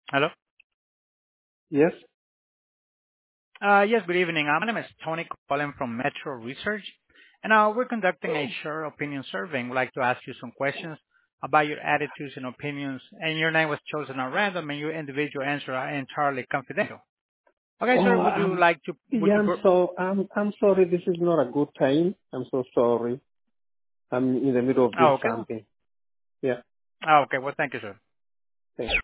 Hello? Yes. Yes, good evening. My name is Tony calling from Metro Research, and we're conducting a share opinion survey. We'd like to ask you some questions about your attitudes and opinions, and your name was chosen at random, and your individual answer are entirely confidential. Okay, sir, Oh, would you like to, would yeah, you, I'm sorry. This is not a good time. I'm so sorry. I'm in the middle of doing oh, okay. something. Yeah. Oh, okay, well, thank you, sir. Thank